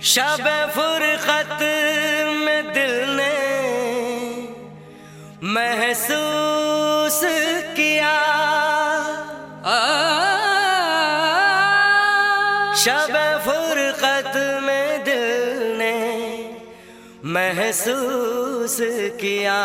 शब फुरकत में दिल ने महसूस किया, शब फुरकत में दिल ने महसूस किया।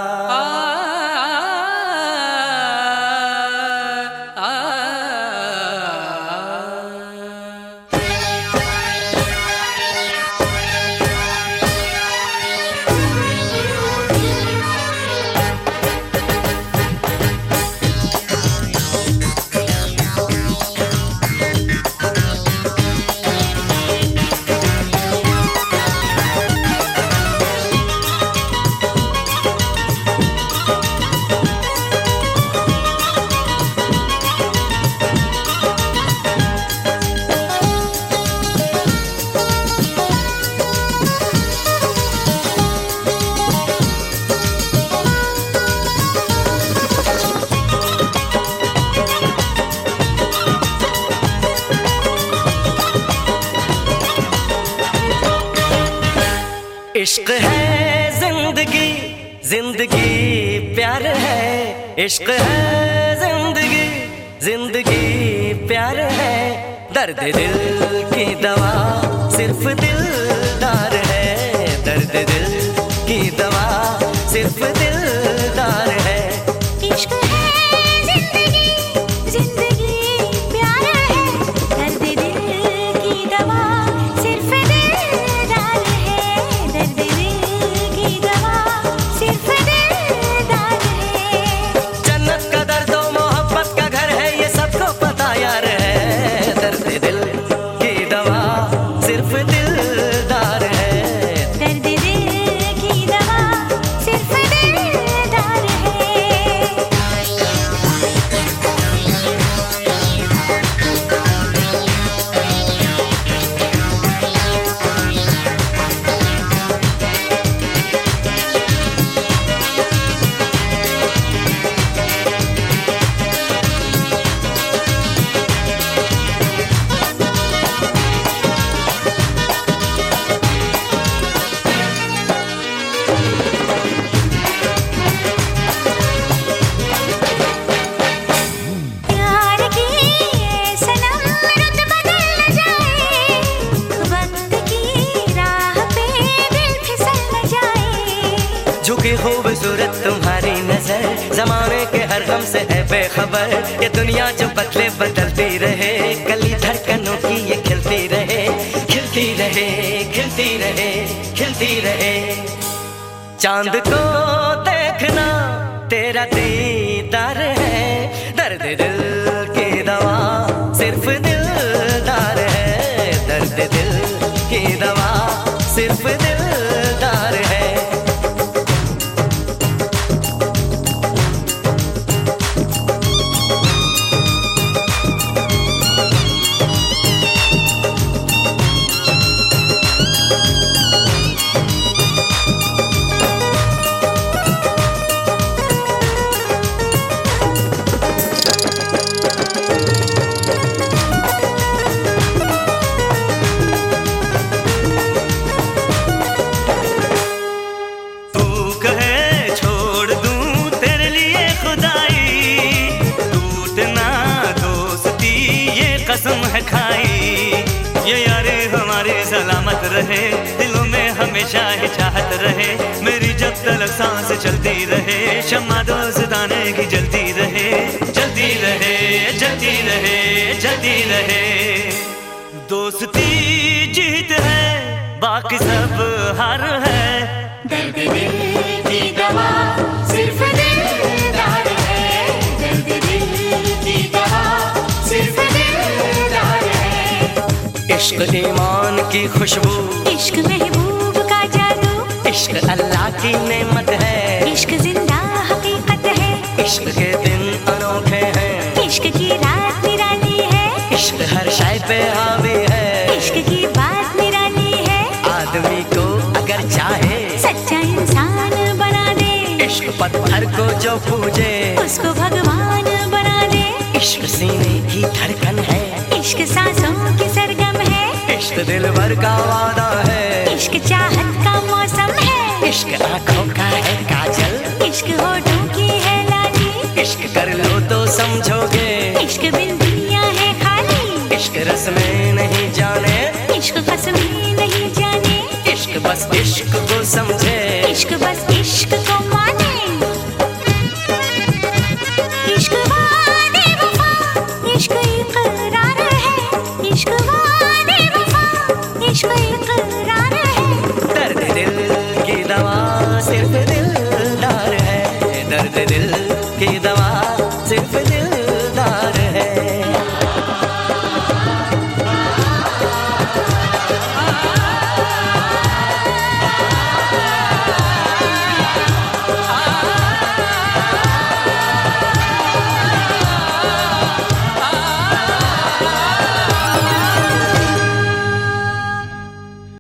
इश्क है जिंदगी, जिंदगी प्यार है। इश्क है जिंदगी, जिंदगी प्यार है। दर्द दिल की दवा सिर्फ दिलदार है। दर्द दिल की दवा सिर्फ दिलदार है। इश्क है जिंदगी, जिंदगी प्यार है। दर्द दिल की दवा सिर्फ दिलदार है। दर्द दिल की दवा सिर्फ दिलदार है। जन्नत का दर्द और मोहब्बत का घर है, ये सबको पता यार है। दर्द दिल की दवा सिर्फ दिलदार है। दर्द दिल की दवा सिर्फ दिलदार है। झुकी खूबसूरत तुम्हारी नजर जमाने के हर गम से है बेखबर। ये दुनिया जो बदले बदलती रहे, गली धड़कनों की ये खिलती रहे, खिलती रहे, खिलती रहे, खिलती रहे। चांद को देखना तेरा दीदार है। दर्द दिल की दवा सिर्फ दिलदार है। दर्द दिल की दवा सिर्फ दिलदार है। कसम है खाई ये यारी हमारी सलामत रहे, दिलों में हमेशा ही चाहत रहे। मेरी जब तक सांस चलती रहे, शम्मा दोस्ताने की जलती रहे, जलती रहे, जलती रहे, जलती रहे। दोस्ती जीत है, बाकी सब हार है। दर्द दिल की दवा सिर्फ दिलदार है। दर्द दिल की दवा सिर्फ दिलदार है। इश्क ईमान की खुशबू, इश्क महबूब का जादू, इश्क अल्लाह की नेमत है। इश्क जिंदा हकीकत है। इश्क के दिन अनोखे हैं, इश्क की रात निराली है। इश्क हर शय पे हावी है। इश्क की बात निराली है। आदमी को अगर चाहे सच्चा इंसान बना दे। इश्क पत्थर को जो पूजे उसको भगवान बना दे। इश्क सीने की धड़कन है। इश्क सांसों की सरगम है। इश्क इश्क दिल भर का वादा है, इश्क चाहत का मौसम है, इश्क आंखों का है काजल, इश्क होठों की है लाली, इश्क कर लो तो समझोगे, इश्क बिन दुनिया है खाली, इश्क रस में नहीं जाने, इश्क कसम नहीं जाने, इश्क बस इश्क